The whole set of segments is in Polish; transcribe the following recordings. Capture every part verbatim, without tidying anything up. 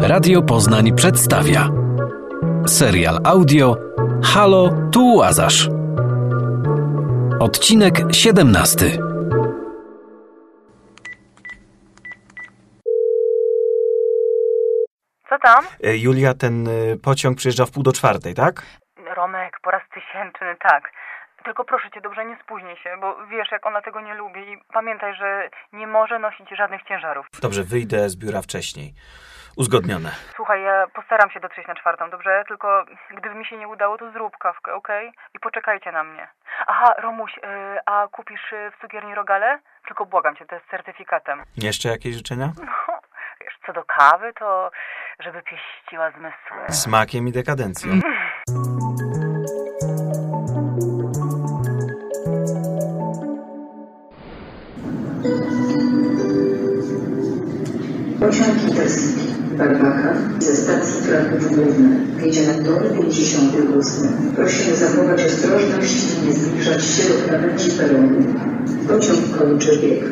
Radio Poznań przedstawia serial audio Halo, tu Łazarz. Odcinek siedemnasty. Co tam? Julia, ten pociąg przyjeżdża w pół do czwartej, tak? Romek, po raz tysięczny, tak. Tylko proszę cię, dobrze, nie spóźnij się, bo wiesz, jak ona tego nie lubi i pamiętaj, że nie może nosić żadnych ciężarów. Dobrze, wyjdę z biura wcześniej. Uzgodnione. Słuchaj, ja postaram się dotrzeć na czwartą, dobrze? Tylko gdyby mi się nie udało, to zrób kawkę, okej? Okay? I poczekajcie na mnie. Aha, Romuś, yy, a kupisz yy, w cukierni rogale? Tylko błagam cię, to jest z certyfikatem. Jeszcze jakieś życzenia? No, wiesz, co do kawy, to żeby pieściła zmysły. Smakiem i dekadencją. Pociąg Intercity Barbaka ze stacji Kraków Główny jedzie na tor pięćdziesiąty ósmy. Prosimy zachować ostrożność i nie zbliżać się do krawędzi peronu. Pociąg kończy bieg.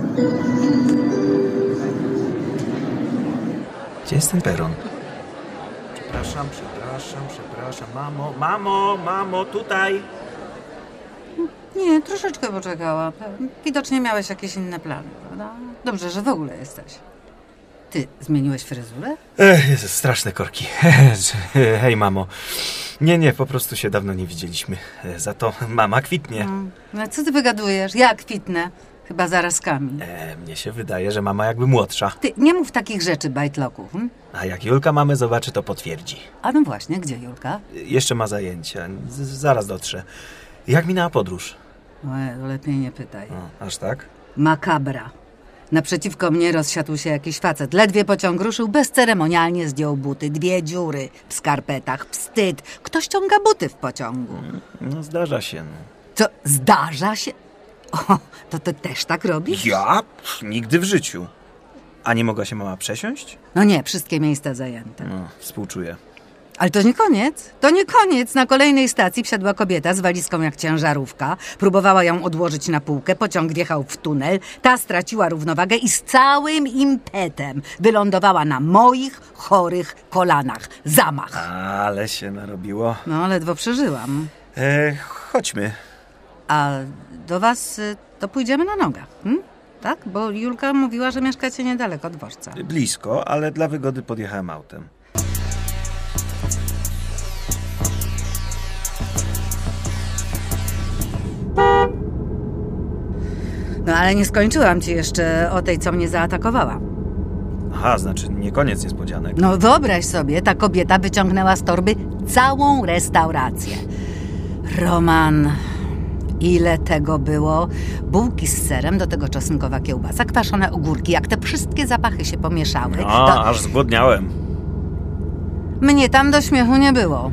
Gdzie jest ten peron? Przepraszam, przepraszam, przepraszam. Mamo, mamo, mamo, tutaj. Nie, troszeczkę poczekała. Widocznie miałeś jakieś inne plany, prawda? Dobrze, że w ogóle jesteś. Ty zmieniłeś fryzurę? Ech, Jezu, straszne korki. Hej, mamo. Nie, nie, po prostu się dawno nie widzieliśmy. Za to mama kwitnie. No, no co ty wygadujesz? Ja kwitnę. Chyba zarazkami. E, mnie się wydaje, że mama jakby młodsza. Ty, nie mów takich rzeczy, bajtloku. Hm? A jak Julka mamy zobaczy, to potwierdzi. A no właśnie, gdzie Julka? Jeszcze ma zajęcia. Z- zaraz dotrze. Jak minęła podróż? O, lepiej nie pytaj. O, aż tak? Makabra. Naprzeciwko mnie rozsiadł się jakiś facet. Ledwie pociąg ruszył, bezceremonialnie zdjął buty. Dwie dziury w skarpetach. Wstyd. Kto ściąga buty w pociągu? No zdarza się. No. Co, zdarza się? O, to ty też tak robisz? Ja? Pff, nigdy w życiu. A nie mogła się mama przesiąść? No nie, wszystkie miejsca zajęte. No, współczuję. Ale to nie koniec. To nie koniec. Na kolejnej stacji wsiadła kobieta z walizką jak ciężarówka. Próbowała ją odłożyć na półkę. Pociąg wjechał w tunel. Ta straciła równowagę i z całym impetem wylądowała na moich chorych kolanach. Zamach. Ale się narobiło. No, ledwo przeżyłam. E, chodźmy. A do was y, to pójdziemy na nogach, hm? Tak? Bo Julka mówiła, że mieszkacie niedaleko dworca. Blisko, ale dla wygody podjechałem autem. No ale nie skończyłam ci jeszcze o tej, co mnie zaatakowała. Aha, znaczy nie koniec niespodzianek. No wyobraź sobie, ta kobieta wyciągnęła z torby całą restaurację. Roman, ile tego było? Bułki z serem, do tego czosnkowa kiełbasa, kwaszone ogórki. Jak te wszystkie zapachy się pomieszały. No, to... aż zgłodniałem. Mnie tam do śmiechu nie było.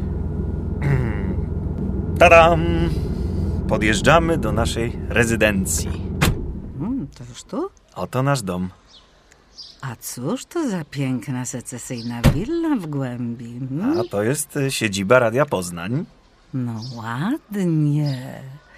Tadam! Podjeżdżamy do naszej rezydencji. Hmm, to już tu? Oto nasz dom. A cóż to za piękna, secesyjna willa w głębi? Hmm? A to jest siedziba Radia Poznań. No ładnie,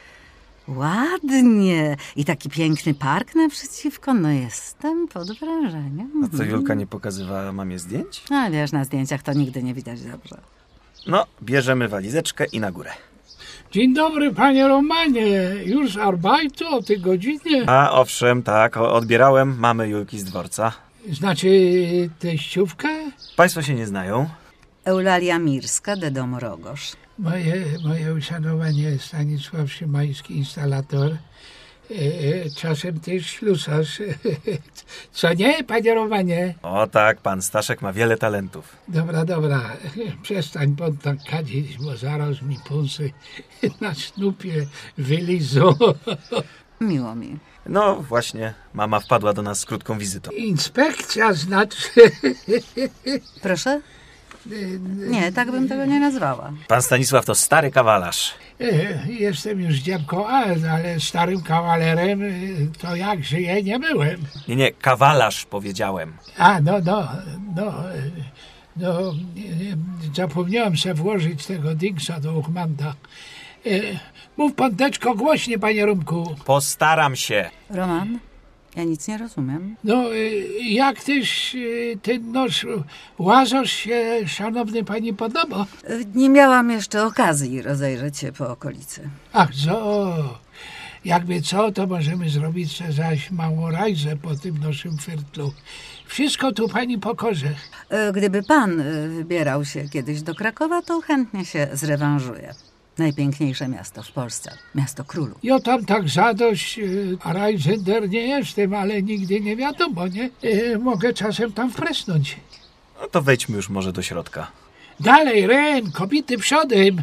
ładnie. I taki piękny park naprzeciwko. No jestem pod wrażeniem. A co, Julka nie pokazywała mamie zdjęć? No wiesz, na zdjęciach to nigdy nie widać dobrze. No, bierzemy walizeczkę i na górę. Dzień dobry, panie Romanie. Już arbajtu o tej godzinie? A owszem, tak, odbierałem mamę Julki z dworca. Znaczy teściówkę? Państwo się nie znają? Eulalia Mirska, de Dom Rogosz. Moje, moje uszanowanie, Stanisław Szymański, instalator. E, e, czasem też ślusarz. Co nie, panie Romanie? O tak, pan Staszek ma wiele talentów. Dobra, dobra, przestań pan tak kadzić, bo zaraz mi pulsy na snupie wylizą. Miło mi. No właśnie, mama wpadła do nas z krótką wizytą. Inspekcja znaczy... Proszę? Nie, tak bym tego nie nazwała. Pan Stanisław to stary kawalarz. E, Jestem już dziabką, ale starym kawalerem e, to jak żyję nie byłem. Nie, nie, kawalarz powiedziałem. A, no, no, no, e, no, e, zapomniałem sobie włożyć tego dingsa do Uchmanta. E, Mów pan teczko głośnie, panie Romku. Postaram się. Roman, Ja nic nie rozumiem. No, y, jak też y, ten nasz Łazarz się, szanowny pani, podoba? Y, Nie miałam jeszcze okazji rozejrzeć się po okolicy. Ach, co? Jakby co, to możemy zrobić se zaś małą rajzę po tym naszym firtlu. Wszystko tu pani pokorze. Y, Gdyby pan y, wybierał się kiedyś do Krakowa, to chętnie się zrewanżuję. Najpiękniejsze miasto w Polsce. Miasto królów. Ja tam tak zadość, y, a rajzender nie jestem, ale nigdy nie wiadomo, nie? Y, mogę czasem tam wpresnąć. No to wejdźmy już może do środka. Dalej, Ren, kobiety przodem.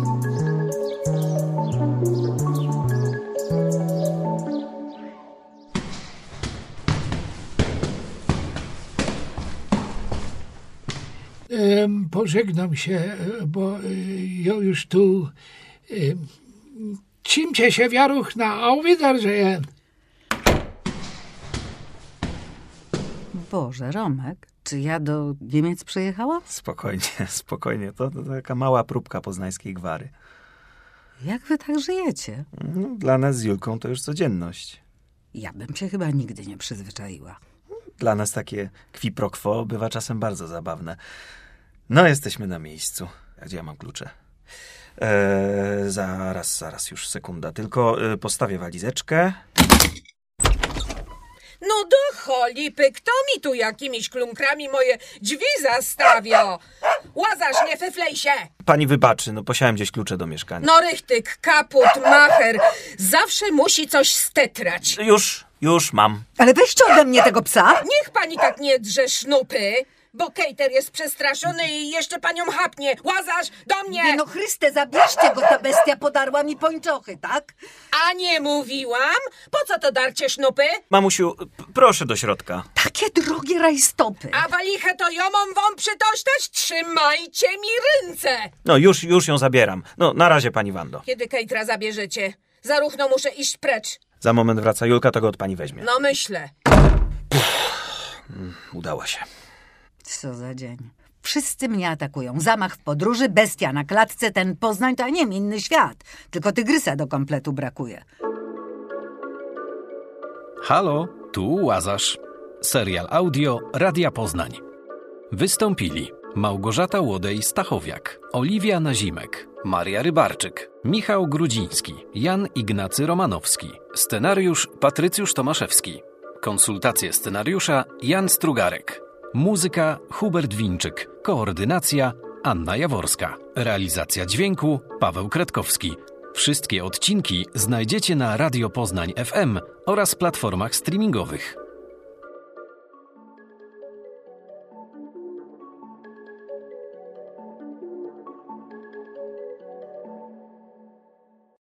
Em, Pożegnam się, e, bo e, ja już tu... em, Cimcie się wiaruch na Au Wiedersehen. Boże, Romek, czy ja do Niemiec przyjechałam? Spokojnie, spokojnie. To, to taka mała próbka poznańskiej gwary. Jak wy tak żyjecie? No, dla nas z Julką to już codzienność. Ja bym się chyba nigdy nie przyzwyczaiła. Dla nas takie qui pro quo bywa czasem bardzo zabawne. No, jesteśmy na miejscu. A gdzie ja mam klucze? Eee, zaraz, zaraz, już sekunda. Tylko e, postawię walizeczkę. No do cholipy, kto mi tu jakimiś klunkrami moje drzwi zastawia? Łazarz, nie feflej się! Pani wybaczy, no posiałem gdzieś klucze do mieszkania. No rychtyk, kaput, macher, zawsze musi coś stetrać. Już, już mam. Ale weźcie ode mnie tego psa! Niech pani tak nie drze sznupy, bo Kejter jest przestraszony i jeszcze panią chapnie. Łazarz, do mnie! Nie no, Chryste, zabierzcie go, ta bestia podarła mi pończochy, tak? A nie mówiłam? Po co to darcie sznupy? Mamusiu, p- proszę do środka. Takie drogie rajstopy. A walichę to ją mam wam przytocztać? Trzymajcie mi ręce! No już, już ją zabieram. No, na razie, pani Wando. Kiedy Kejtra zabierzecie? Zaruchno muszę iść precz. Za moment wraca Julka, to go od pani weźmie. No myślę. Udało się. Co za dzień. Wszyscy mnie atakują. Zamach w podróży, bestia na klatce, ten Poznań to nie wiem, inny świat. Tylko tygrysa do kompletu brakuje. Halo, tu Łazarz. Serial audio Radia Poznań. Wystąpili Małgorzata Łodej-Stachowiak, Oliwia Nazimek, Maria Rybarczyk, Michał Grudziński, Jan Ignacy Romanowski, scenariusz Patrycjusz Tomaszewski, konsultacje scenariusza Jan Strugarek, muzyka Hubert Winczyk, koordynacja Anna Jaworska, realizacja dźwięku Paweł Kretkowski. Wszystkie odcinki znajdziecie na Radio Poznań F M oraz platformach streamingowych.